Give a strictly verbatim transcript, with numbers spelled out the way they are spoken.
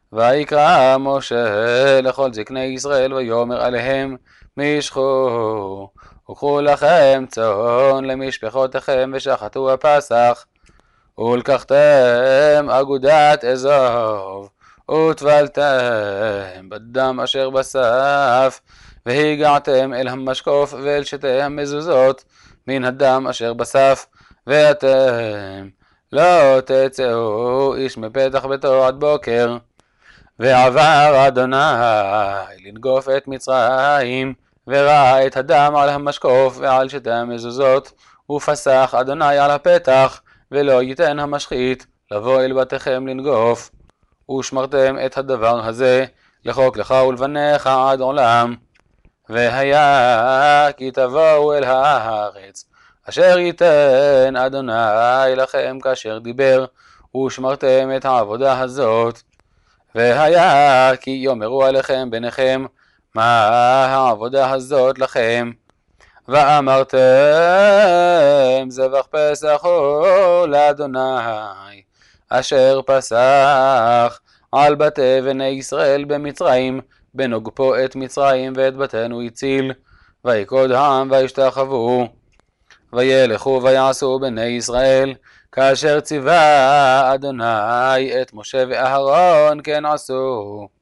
ויקרא משה לכל זקני ישראל ויאמר עליהם משכו וקחו לכם צאן למשפחותיכם ושחטו הפסח ולקחתם אגודת אזוב וטבלתם בדם אשר בסף והגעתם אל המשקוף ואל שתי המזוזות מן הדם אשר בסף ואתם לא תצאו איש מפתח ביתו עד בוקר. ועבר אדוני לנגוף את מצרים וראה את הדם על המשקוף ועל שתי המזוזות ופסח אדוני על הפתח ולא ייתן המשחית לבוא אל בתיכם לנגוף ושמרתם את הדבר הזה לחוק לך ולבניך עד עולם. והיה כי תבואו אל הארץ אשר ייתן אדוני לכם כאשר דיבר ושמרתם את העבודה הזאת. והיה כי יאמרו עליכם ביניכם מה העבודה הזאת לכם ואמרתם זבח פסח הוא לאדוני אשר פסח על בתי בני ישראל במצרים בנוגפו את מצרים ואת בתינו הציל. ויקוד העם וישתחוו וילכו ויעשו בני ישראל כאשר ציווה אדוני את משה ואהרון כן עשו.